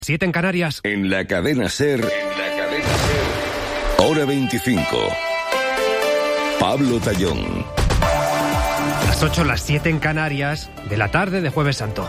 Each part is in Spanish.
7 en Canarias. En la cadena SER, hora 25. Pablo Tallón. Las 8, las 7 en Canarias de la tarde de Jueves Santo.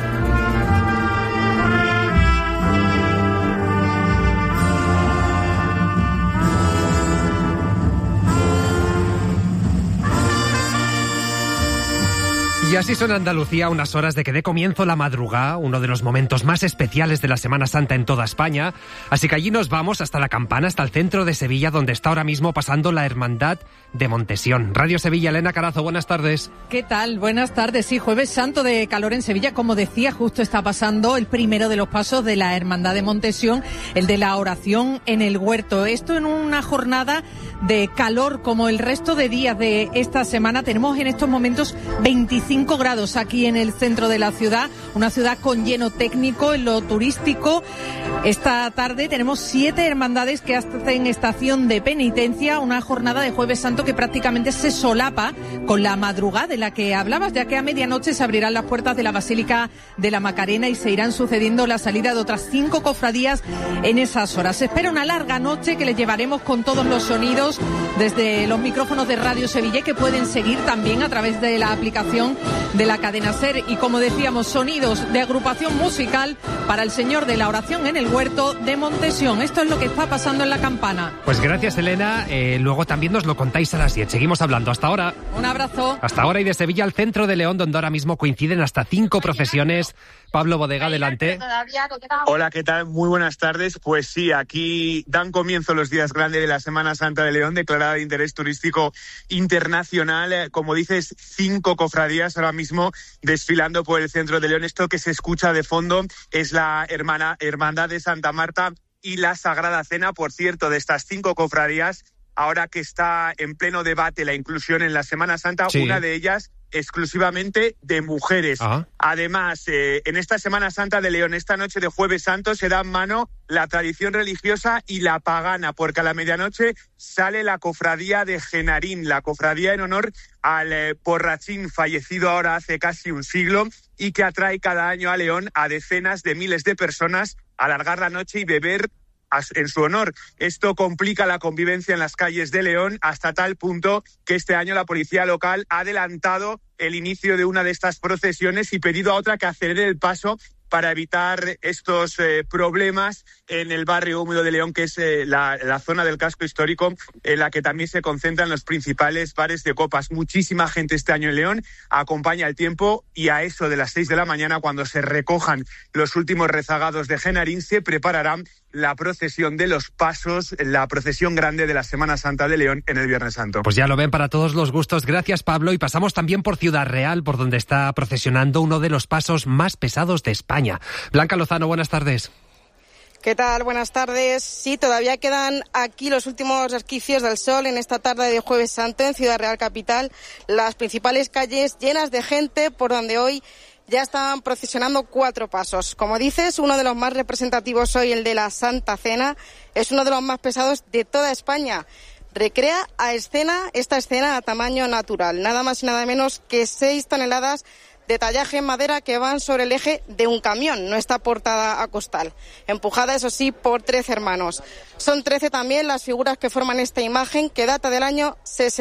Y así son en Andalucía unas horas de que dé comienzo la madrugada, uno de los momentos más especiales de la Semana Santa en toda España. Así que allí nos vamos hasta la Campana, hasta el centro de Sevilla, donde está ahora mismo pasando la Hermandad de Montesión. Radio Sevilla, Elena Carazo, buenas tardes. ¿Qué tal? Buenas tardes. Sí, Jueves Santo de calor en Sevilla. Como decía, justo está pasando el primero de los pasos de la Hermandad de Montesión, el de la oración en el huerto. Esto en una jornada de calor como el resto de días de esta semana. Tenemos en estos momentos 25 grados aquí en el centro de la ciudad, una ciudad con lleno técnico en lo turístico. Esta tarde tenemos 7 hermandades que hacen estación de penitencia, una jornada de Jueves Santo que prácticamente se solapa con la madrugada de la que hablabas, ya que a medianoche se abrirán las puertas de la Basílica de la Macarena y se irán sucediendo la salida de otras 5 cofradías en esas horas. Se espera una larga noche que les llevaremos con todos los sonidos desde los micrófonos de Radio Sevilla, que pueden seguir también a través de la aplicación de la cadena SER. Y como decíamos, sonidos de agrupación musical para el Señor de la Oración en el Huerto de Montesión. Esto es lo que está pasando en la Campana. Pues gracias, Elena. Luego también nos lo contáis a las 10. Seguimos hablando. Hasta ahora. Un abrazo. Hasta ahora. Y de Sevilla al centro de León, donde ahora mismo coinciden hasta 5 procesiones. Pablo Bodega, adelante. Hola, ¿qué tal? Muy buenas tardes. Pues sí, aquí dan comienzo los días grandes de la Semana Santa de León, declarada de interés turístico internacional. Como dices, 5 cofradías ahora mismo desfilando por el centro de León. Esto que se escucha de fondo es la Hermandad de Santa Marta y la Sagrada Cena. Por cierto, de estas 5 cofradías, ahora que está en pleno debate la inclusión en la Semana Santa, sí, una de ellas exclusivamente de mujeres. Además, en esta Semana Santa de León, esta noche de Jueves Santo, se dan mano la tradición religiosa y la pagana, porque a la medianoche sale la cofradía de Genarín, la cofradía en honor al porrachín fallecido ahora hace casi un siglo y que atrae cada año a León a decenas de miles de personas a alargar la noche y beber en su honor. Esto complica la convivencia en las calles de León hasta tal punto que este año la policía local ha adelantado el inicio de una de estas procesiones y pedido a otra que acelere el paso para evitar estos problemas en el barrio húmedo de León, que es la zona del casco histórico en la que también se concentran los principales bares de copas. Muchísima gente este año en León, acompaña el tiempo y a eso de las 6 de la mañana, cuando se recojan los últimos rezagados de Genarín, se preparará la procesión de los pasos, la procesión grande de la Semana Santa de León en el Viernes Santo. Pues ya lo ven, para todos los gustos. Gracias, Pablo. Y pasamos también por Ciudad Real, por donde está procesionando uno de los pasos más pesados de España. Blanca Lozano, buenas tardes. ¿Qué tal? Buenas tardes. Sí, todavía quedan aquí los últimos resquicios del sol en esta tarde de Jueves Santo en Ciudad Real capital. Las principales calles llenas de gente, por donde hoy ya están procesionando 4 pasos. Como dices, uno de los más representativos hoy, el de la Santa Cena, es uno de los más pesados de toda España. Recrea esta escena a tamaño natural, nada más y nada menos que 6 toneladas de tallaje en madera que van sobre el eje de un camión, no está portada a costal. Empujada, eso sí, por 13 hermanos. Son 13 también las figuras que forman esta imagen, que data del año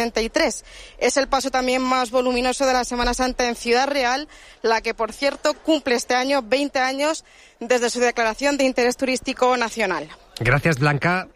63. Es el paso también más voluminoso de la Semana Santa en Ciudad Real, la que, por cierto, cumple este año 20 años desde su declaración de interés turístico nacional. Gracias, Blanca.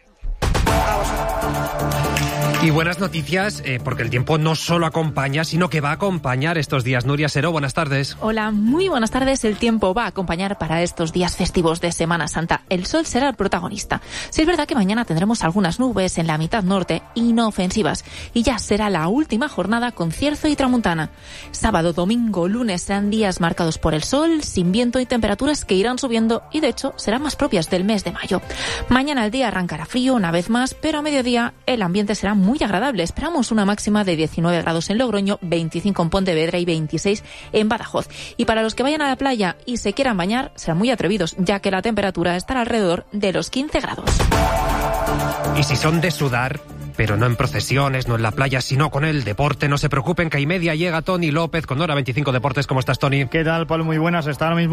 Y buenas noticias, porque el tiempo no solo acompaña, sino que va a acompañar estos días. Nuria Seró, buenas tardes. Hola, muy buenas tardes. El tiempo va a acompañar para estos días festivos de Semana Santa. El sol será el protagonista. Sí, es verdad que mañana tendremos algunas nubes en la mitad norte, inofensivas, y ya será la última jornada con cierzo y tramuntana. Sábado, domingo, lunes serán días marcados por el sol, sin viento y temperaturas que irán subiendo y, de hecho, serán más propias del mes de mayo. Mañana el día arrancará frío una vez más, pero a mediodía el ambiente será muy agradable. Esperamos una máxima de 19 grados en Logroño, 25 en Pontevedra y 26 en Badajoz. Y para los que vayan a la playa y se quieran bañar, serán muy atrevidos, ya que la temperatura estará alrededor de los 15 grados. Y si son de sudar, pero no en procesiones, no en la playa, sino con el deporte, no se preocupen, que a y media llega Tony López con Hora 25 Deportes. ¿Cómo estás, Tony? ¿Qué tal, Pablo? Muy buenas. Está ahora mismo